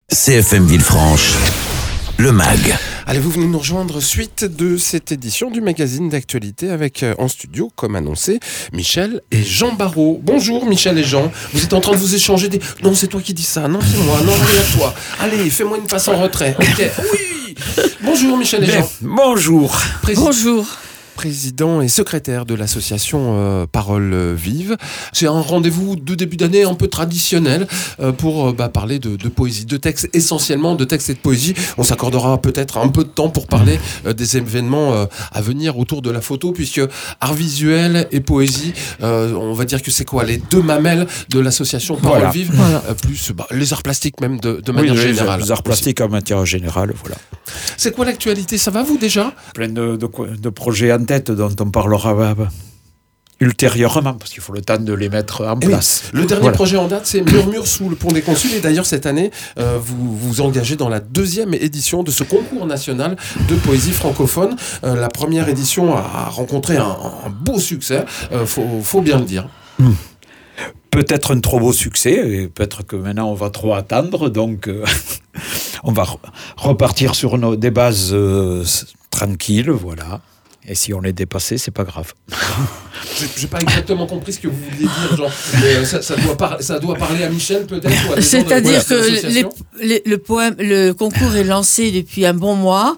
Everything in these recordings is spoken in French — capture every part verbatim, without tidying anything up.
C F M Villefranche, le M A G. Allez, vous venez nous rejoindre suite de cette édition du magazine d'actualité avec euh, en studio, comme annoncé, Michel et Jean Barraud. Bonjour Michel et Jean, vous êtes en train de vous échanger des... Non, c'est toi qui dis ça, non c'est moi, non c'est toi. Allez, fais-moi une passe en retrait. Ok, oui. Bonjour Michel et Jean. Bonjour. Président... Bonjour. Président et secrétaire de l'association euh, Parole Vive. C'est un rendez-vous de début d'année un peu traditionnel euh, pour euh, bah, parler de, de poésie, de textes, essentiellement de textes et de poésie. On s'accordera peut-être un peu de temps pour parler euh, des événements euh, à venir autour de la photo, puisque art visuel et poésie, euh, on va dire que c'est quoi les deux mamelles de l'association Parole Voilà. Vive, Voilà. euh, plus bah, les arts plastiques même de, de manière oui, générale. Les arts plastiques en matière générale, voilà. C'est quoi l'actualité? Ça va vous déjà? Plein de, de, de projets en tête dont on parlera euh, ultérieurement, parce qu'il faut le temps de les mettre en Eh oui, place. le dernier Voilà. projet en date, c'est Murmure sous le pont des Consuls. Et d'ailleurs, cette année, euh, vous vous engagez dans la deuxième édition de ce concours national de poésie francophone. Euh, la première édition a rencontré un, un beau succès, euh, faut, faut bien le dire. Mmh. Peut-être un trop beau succès, et peut-être que maintenant on va trop attendre, donc euh, on va re- repartir sur nos, des bases euh, tranquilles, voilà. Et si on les dépassait, c'est pas grave. Je n'ai pas exactement compris ce que vous vouliez dire, Jean. Mais euh, ça, ça, doit par- ça doit parler à Michel, peut-être, ou à des gens de- C'est-à-dire de que les, l'association. les- le, poème, le concours est lancé depuis un bon mois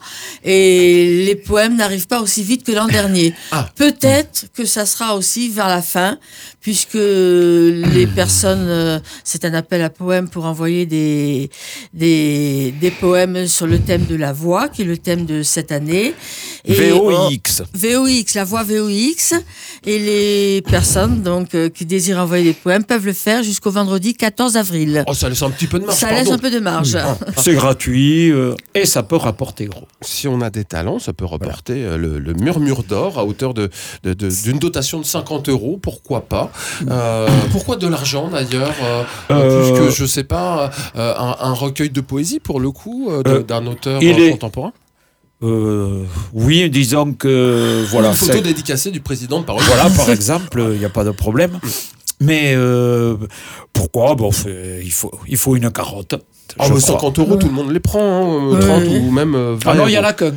et les poèmes n'arrivent pas aussi vite que l'an dernier. Ah. Peut-être que ça sera aussi vers la fin, puisque les personnes, euh, c'est un appel à poèmes pour envoyer des, des, des poèmes sur le thème de la voix, qui est le thème de cette année. Et V O X. V O X, la voix V O X, et les personnes donc euh, qui désirent envoyer des poèmes peuvent le faire jusqu'au vendredi quatorze avril. Oh, ça laisse un petit peu de marge, Ça pardon. laisse un peu de marge. C'est gratuit euh, et ça peut rapporter gros. Si on a des talents, ça peut reporter euh, le, le murmure d'or à hauteur de, de, de- d'une dotation de cinquante euros, pourquoi pas. Euh, pourquoi de l'argent d'ailleurs euh, Euh, Plus que, je sais pas, euh, un, un recueil de poésie pour le coup, euh, de- Euh, d'un auteur il euh, est- contemporain. Euh, oui, disons que voilà. Une photo c'est- dédicacée du président de Parole. Voilà, par exemple, il n'y a pas de problème. Mais euh, pourquoi bon, fait, il, faut, il faut une carotte. Ah, je mais crois. cinquante euros, tout le monde les prend, hein, euh, Ouais. trente ou même euh, vingt Ah non, il y en euros. a qu'un.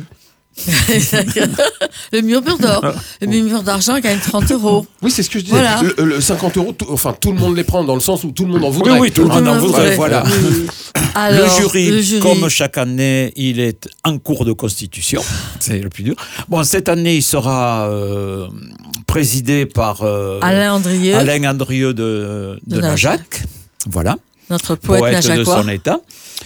Le murmure d'or, le murmure d'argent gagne trente euros. Oui, c'est ce que je disais. Voilà. Le, le cinquante euros, tout, enfin, tout le monde les prend dans le sens où tout le monde en Oui, voudrait. oui, tout le monde en voudrait. Ouais. Voilà. Oui. Alors, le, jury, le jury, comme chaque année, il est en cours de constitution. C'est le plus dur. Bon, cette année, il sera euh, présidé par euh, Alain Andrieux, Alain Andrieux de, de, De Najac. Voilà. notre poète, Poète de najacois. son état.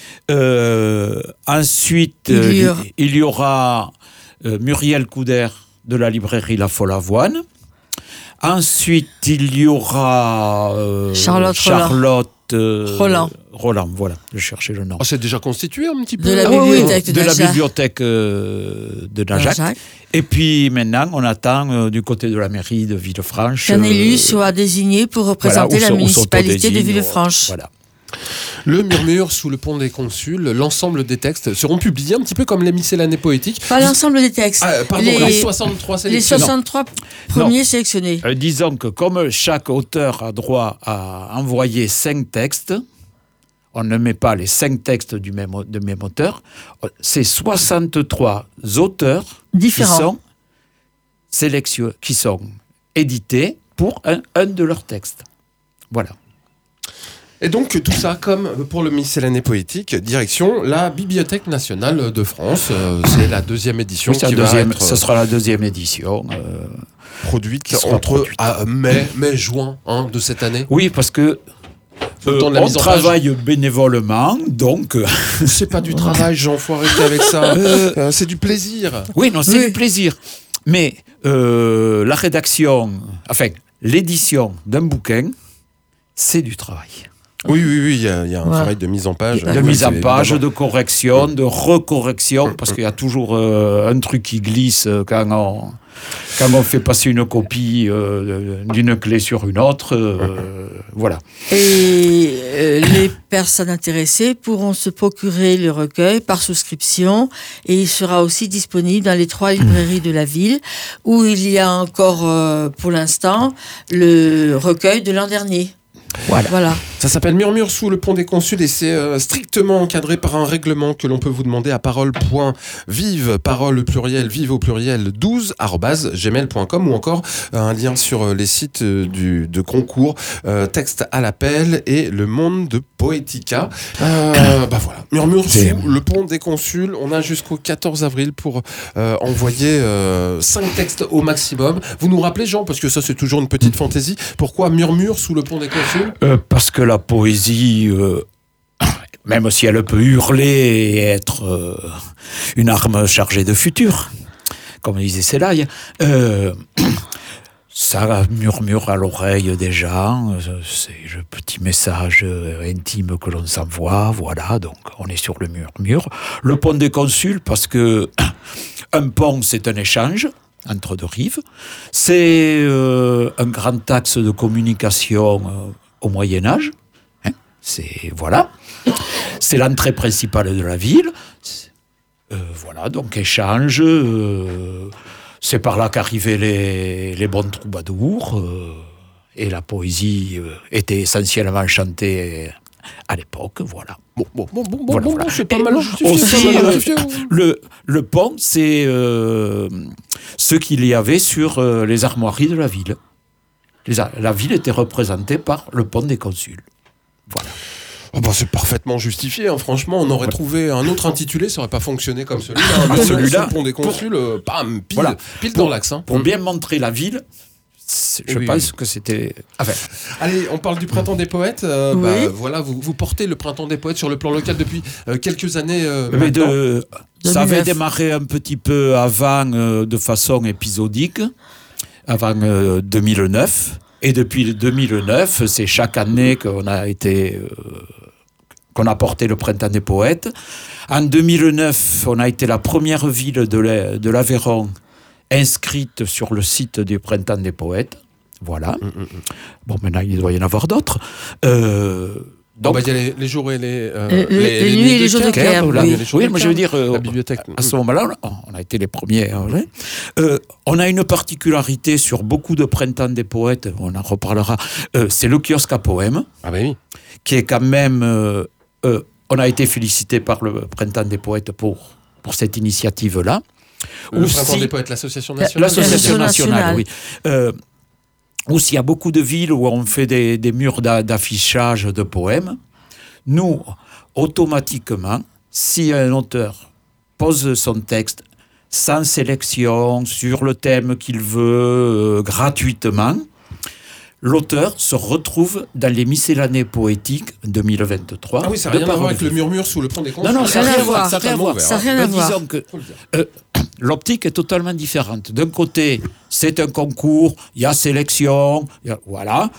Euh, ensuite, Il y euh, aura- il y aura euh, Muriel Couder de la librairie La Folle Avoine. Ensuite, il y aura euh, Charlotte Charlotte euh, Roland. Roland, voilà, je cherchais le nom. Oh, c'est déjà constitué un petit peu. De la Ah, oui, bibliothèque de de la Najac. bibliothèque euh, de Najac. Najac. Et puis maintenant, on attend euh, du côté de la mairie de Villefranche. Qu'un élu euh, soit désigné pour voilà, représenter où la sont- où sont municipalité de désignés, Villefranche. Voilà. Le murmure sous le pont des Consuls, l'ensemble des textes seront publiés un petit peu comme les miscellanies poétiques. Pas l'ensemble des textes. Ah, pardon, les, les soixante-trois les sélections. soixante-trois premiers sélectionnés. Euh, disons que comme chaque auteur a droit à envoyer cinq textes, on ne met pas les cinq textes du même, au- de même auteur, euh, c'est soixante-trois auteurs Différents. qui sont, sélection- qui sont édités pour un, un de leurs textes. Voilà. Et donc tout ça, comme pour le miscellané poétique, direction la Bibliothèque nationale de France. Euh, c'est la deuxième édition Oui, c'est qui la va deuxième- être ce sera la deuxième édition. euh, produite qui sera entre produite. ah, mai, mai, juin hein, de cette année. oui, parce que Le euh, temps de la on mise en page. travaille bénévolement, donc... euh, C'est pas du travail, Jean, faut arrêter avec ça. Euh, Euh, c'est du plaisir. Oui, non, c'est Oui. du plaisir. Mais euh, la rédaction, enfin, l'édition d'un bouquin, c'est du travail. Oui, oui, oui, il y a, il y a un Voilà. travail de mise en page. De Oui, mise c'est en page, évidemment. de correction, de recorrection, parce qu'il y a toujours euh, un truc qui glisse euh, quand on, quand on fait passer une copie euh, d'une clé sur une autre. euh, voilà. Et euh, les personnes intéressées pourront se procurer le recueil par souscription et il sera aussi disponible dans les trois librairies de la ville où il y a encore euh, pour l'instant le recueil de l'an dernier. Voilà. Voilà. Ça s'appelle Murmure sous le pont des consuls et c'est euh, strictement encadré par un règlement que l'on peut vous demander à parole.vive, parole pluriel, vive au pluriel douze, arobase gmail point com ou encore euh, un lien sur euh, les sites euh, du, de concours, euh, texte à l'appel et le monde de Poética. Euh, bah voilà, Murmure C'est... sous le pont des consuls. On a jusqu'au quatorze avril pour euh, envoyer euh, cinq textes au maximum. Vous nous rappelez, Jean, parce que ça c'est toujours une petite fantaisie, pourquoi Murmure sous le pont des consuls? euh, Parce que la poésie, euh, même si elle peut hurler et être euh, une arme chargée de futur, comme disait Célaï, euh, ça murmure à l'oreille des gens, c'est le petit message intime que l'on s'envoie, voilà, donc on est sur le murmure. Le pont des consuls, parce que un pont, c'est un échange entre deux rives, c'est euh, un grand axe de communication euh, au Moyen-Âge, hein, c'est, voilà, c'est l'entrée principale de la ville, euh, voilà, donc échange, euh, c'est par là qu'arrivaient les, les bons troubadours, euh, et la poésie euh, était essentiellement chantée à l'époque, voilà. Bon, bon, bon, bon, Voilà, bon, voilà. bon, c'est pas Et mal justifié. aussi, c'est pas mal euh, justifié. Le, le pont, c'est euh, ce qu'il y avait sur euh, les armoiries de la ville. Les a- la ville était représentée par le pont des consuls. Voilà. Oh bah c'est parfaitement justifié, hein. Franchement, on aurait Ouais. trouvé un autre intitulé, ça aurait pas fonctionné comme celui-là. hein. Ah, Murmure celui-là, sous le pont des consuls, euh, bam, pile, Voilà. pile Pour- dans l'axe. Hein. Pour Mm. bien montrer la ville, c'est- je Oui, pense oui. que c'était... Enfin, Allez, on parle du printemps des poètes. Euh, Oui. bah, voilà, vous, vous portez le printemps des poètes sur le plan local depuis euh, quelques années. Euh, mais maintenant. de, ça avait deux mille neuf. démarré un petit peu avant, euh, de façon épisodique, avant euh, deux mille neuf. Et depuis deux mille neuf, c'est chaque année qu'on a été... euh, qu'on a porté le printemps des poètes. En deux mille neuf, on a été la première ville de la- de l'Aveyron inscrite sur le site du printemps des poètes. Voilà. Mm, mm, mm. Bon, maintenant, il doit y en avoir d'autres. Euh, Bon, donc, bah, il y a les, les jours et les, euh, Les- les- les nuits et les jours de Caire, là, oui. oui, mais je veux dire, euh, la bibliothèque. à ce moment-là, on on a été les premiers. Hein, ouais. Euh, on a une particularité sur beaucoup de printemps des poètes, on en reparlera, euh, c'est le kiosque à poèmes, Ah bah oui. qui est quand même... euh, euh, on a été félicité par le printemps des poètes pour, pour cette initiative-là. Le Aussi- printemps des poètes, l'association nationale. L'association L'association nationale, nationale. oui. Euh, aussi, il y a beaucoup de villes où on fait des, des murs d'a- d'affichage de poèmes. Nous, automatiquement, si un auteur pose son texte sans sélection, sur le thème qu'il veut, euh, gratuitement, l'auteur se retrouve dans les miscellanées poétiques deux mille vingt-trois. Ah oui, ça n'a de rien à voir Parole avec le Vive. murmure sous le pont des consuls. Non, non, ça n'a rien à voir. ça Ça n'a rien à voir. Ça n'a rien à Euh, voir. disons que Faut le dire. euh, l'optique est totalement différente. D'un côté, c'est un concours, il y a sélection, il y a- voilà.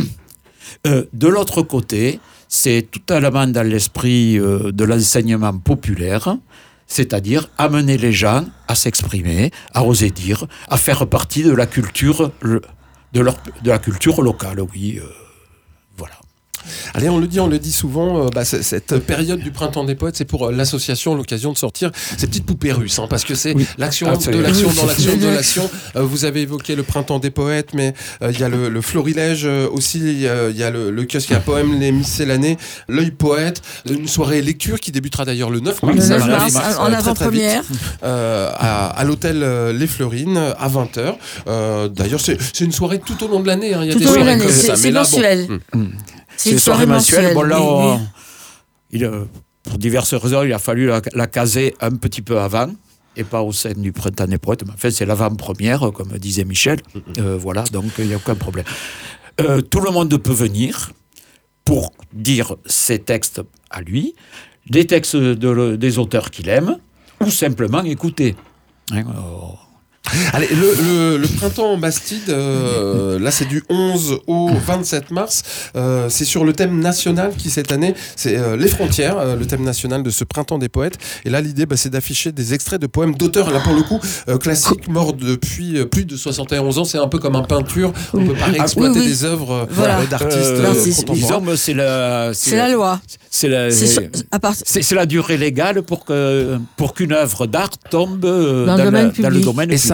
Euh, de l'autre côté, c'est totalement dans l'esprit euh, de l'enseignement populaire, c'est-à-dire amener les gens à s'exprimer, à oser dire, à faire partie de la culture, le- de, leur, de la culture locale, oui. euh, voilà. Allez, on le dit, on le dit souvent, euh, bah, c- cette période du printemps des poètes, c'est pour euh, l'association l'occasion de sortir ces petites poupées russes, hein, parce que c'est Oui. l'action Ah, c'est- de l'action Oui. dans l'action de l'action. Euh, vous avez évoqué le printemps des poètes, mais euh, il y a le, le florilège euh, aussi, il y a, il y a le, le kiosque à poèmes, les miscellanées, l'œil poète, une soirée lecture qui débutera d'ailleurs le neuf Oui, mars. Le ça neuf va, mars, ça arrive, en euh, très, très avant-première. vite, euh, à, à l'hôtel euh, Les Fleurines à vingt heures. Euh, d'ailleurs, c'est c'est une soirée tout au long de l'année. hein. Il y a Tout des au long de soirées l'année, comme c'est ça, c'est mais là, bon, mensuel. hum. C'est une soirée mensuelle. mensuelle. Bon, là, oui, on- oui. il, euh, pour diverses raisons, il a fallu la, la caser un petit peu avant, et pas au sein du printemps des poètes. Mais enfin, c'est l'avant-première, comme disait Michel. Euh, voilà, donc il n'y a aucun problème. Euh, tout le monde peut venir pour dire ses textes à lui, des textes de- des auteurs qu'il aime, ou simplement écouter. Hein, euh, Allez, le, le, le printemps en Bastide, euh, là c'est du onze au vingt-sept mars, euh, c'est sur le thème national qui cette année, c'est euh, les frontières, euh, le thème national de ce printemps des poètes. Et là l'idée bah, c'est d'afficher des extraits de poèmes d'auteurs, là pour le coup, euh, classiques, morts depuis euh, plus de soixante et onze ans, c'est un peu comme un peinture, on peut pas réexploiter oui, oui. des œuvres euh, Voilà. d'artistes euh, euh, c'est- contemporains. disons, c'est la, C'est la loi. C'est la, C'est sur- à part- c'est- c'est la durée légale pour que pour qu'une œuvre d'art tombe euh, Dans dans, le domaine la- dans le public. domaine Et public. ça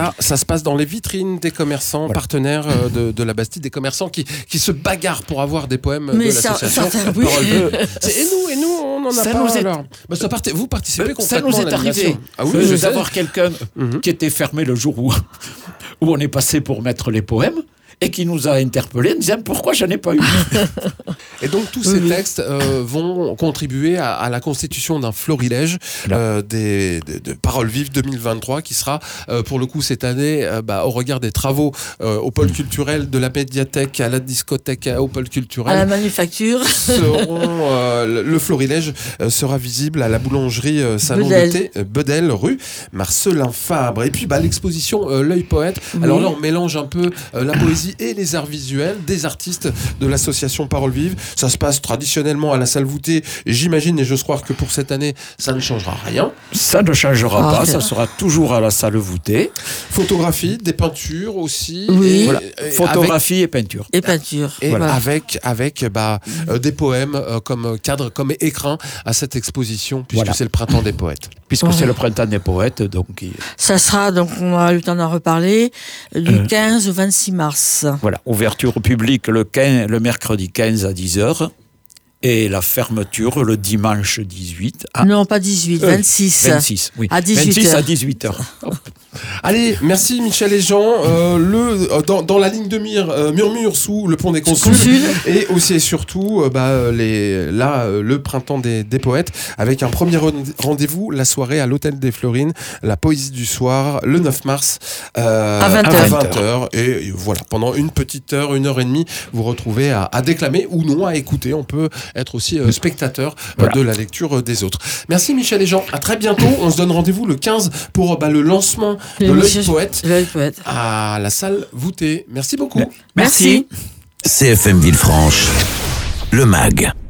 ça, ça se passe dans les vitrines des commerçants Voilà. partenaires euh, de, de la Bastide, des commerçants qui, qui se bagarrent pour avoir des poèmes Mais de ça- l'association. ça- oui. Parole Vive. C'est- Et nous, et nous, on n'en a Ça pas. nous est- alors. Bah, ça part- vous participez Ça concrètement nous à est l'animation. arrivé Ah oui, euh, je sais. d'avoir quelqu'un Mhm. qui était fermé le jour où, où on est passé pour mettre les poèmes et qui nous a interpellés en disant pourquoi je n'en ai pas eu. Et donc tous ces textes euh, vont contribuer à, à la constitution d'un florilège euh, des, de, de Paroles Vives deux mille vingt-trois qui sera euh, pour le coup cette année euh, bah, au regard des travaux euh, au pôle culturel, de la médiathèque à la discothèque au pôle À la culturel. manufacture. Seront, euh, le, le florilège euh, sera visible à la boulangerie euh, Salon Bedel. de thé euh, Bedel, rue Marcelin Fabre. Et puis bah, l'exposition euh, L'œil poète. Oui. Alors là on mélange un peu euh, la poésie et les arts visuels des artistes de l'association Paroles Vives. Ça se passe traditionnellement à la salle voûtée. J'imagine et j'ose croire que pour cette année ça ne changera rien. Ça ne changera Ah, pas, c'est ça vrai. sera toujours à la salle voûtée. Photographie, des peintures aussi. Oui. Et, Voilà. et Photographie et peinture. Et peinture. Et Voilà. avec, avec bah, euh, des poèmes euh, comme cadre, comme écrin à cette exposition, puisque Voilà. c'est le printemps des poètes. Puisque Ouais. c'est le printemps des poètes, donc il- Ça sera, donc on a eu le temps d'en reparler, du Euh. quinze au vingt-six mars. voilà, ouverture au public le, quinze, le mercredi quinze à dix heures et la fermeture le dimanche dix-huit à Non, pas dix-huit, Euh, vingt-six. vingt-six. Oui. À dix-huit vingt-six à heures. dix-huit heures. Allez, merci Michel et Jean. Euh, le, euh, dans, dans la ligne de mire, euh, murmure sous le pont des consuls. Consuls. Et aussi et surtout, euh, bah, les, là, euh, le printemps des, des poètes, avec un premier rendez-vous, la soirée à l'Hôtel des Florines, la poésie du soir, le neuf mars, euh, À vingt heures. vingt heures. Et voilà, pendant une petite heure, une heure et demie, vous retrouvez à, à déclamer ou non à écouter. On peut être aussi euh, spectateur euh, Voilà. de la lecture euh, des autres. Merci Michel et Jean. À très bientôt. On se donne rendez-vous le quinze pour bah, le lancement de l'œil Monsieur- poète L'œil poète. à la salle voûtée. Merci beaucoup. Merci. C F M Villefranche, le M A G.